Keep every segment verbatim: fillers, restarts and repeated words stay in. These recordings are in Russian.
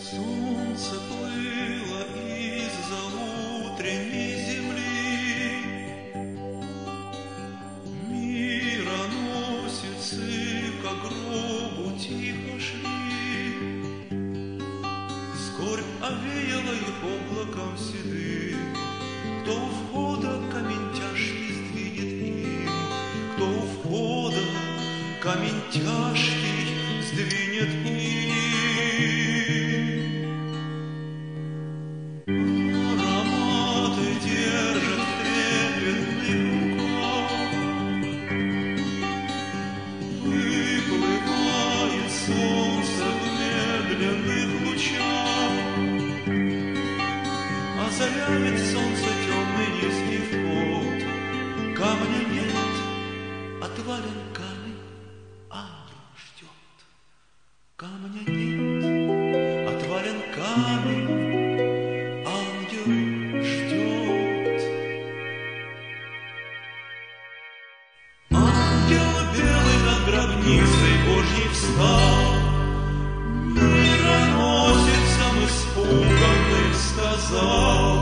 Солнце плыло из-за утренней земли, мироносицы ко гробу тихо шли. Скорбь овеяла их облаком седым, кто у входа камень тяжкий сдвинет им, кто у входа камень тяжкий сдвинет им. Ароматы держат в трепетных руках, выплывает солнце в медленных лучах, озаряет солнце темный низкий вход. Камня нет, отвален камень, ангел ждет. Камня нет, отвален камень, ангел ждет. Ангел белый над гробницей Божьей встал, мироносицам испуганным сказал: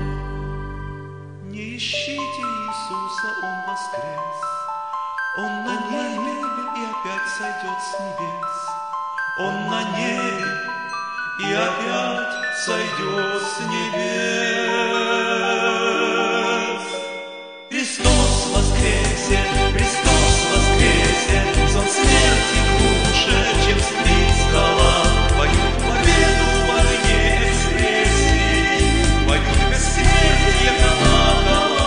не ищите Иисуса, Он воскрес, Он на небе и опять сойдет с небес. Он на небе и опять сойдет с небес. Христос воскресе, Христос воскресе, сон смерти глуше, чем стрит скала. Поют победу в огне экспрессии, поют бессмертие колокола.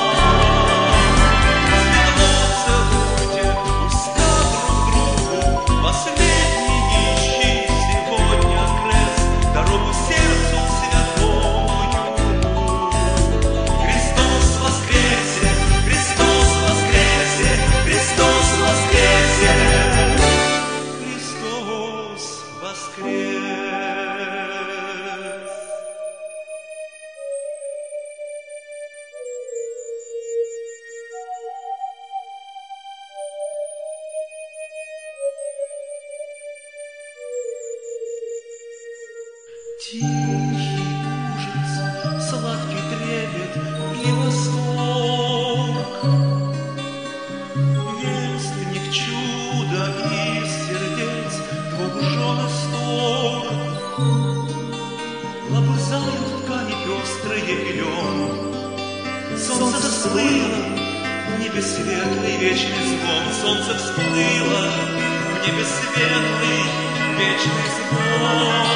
Светло целуйте уста друг другу, последний ищи сегодня крест, дорогу сердцу святому югу. Христос воскресе, Христос воскресе, Христос воскресе, Христос воскрес. Тихий ужас, сладкий трепет и восторг, вестник чуда из сердец двух жен исторг. Лобызают ткани пестрые пелен, солнце всплыло, в небе светлый вечный звон. Солнце всплыло, в небе светлый вечный звон.